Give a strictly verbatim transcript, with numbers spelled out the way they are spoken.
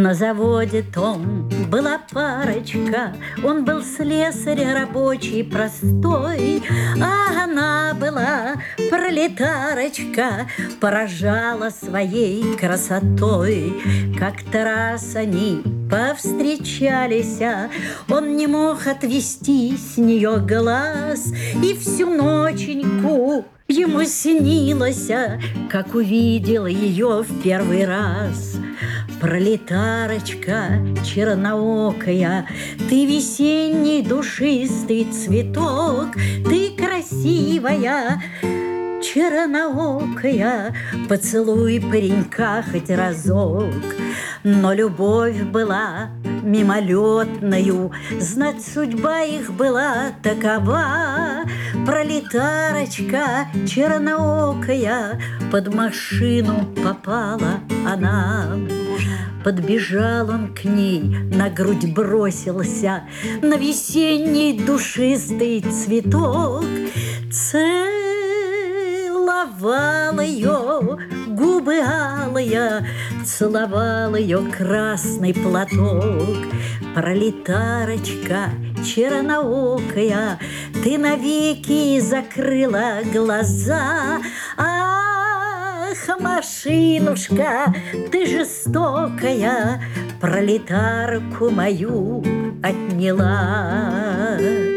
На заводе том была парочка, он был слесарь рабочий простой, а она была пролетарочка, поражала своей красотой. Как-то раз они повстречались, он не мог отвести с нее глаз, и всю ноченьку ему снилось, как увидел ее в первый раз. Пролетарочка черноокая, ты весенний душистый цветок, ты красивая, черноокая, поцелуй паренька хоть разок. Но любовь была мимолетною, знать судьба их была такова. Пролетарочка черноокая, под машину попала она. Подбежал он к ней, на грудь бросился, на весенний душистый цветок. Целовал ее, губы алые, целовал ее красный платок. Пролетарочка черноокая, ты навеки закрыла глаза. Ах, машинушка, ты жестокая, пролетарку мою отняла.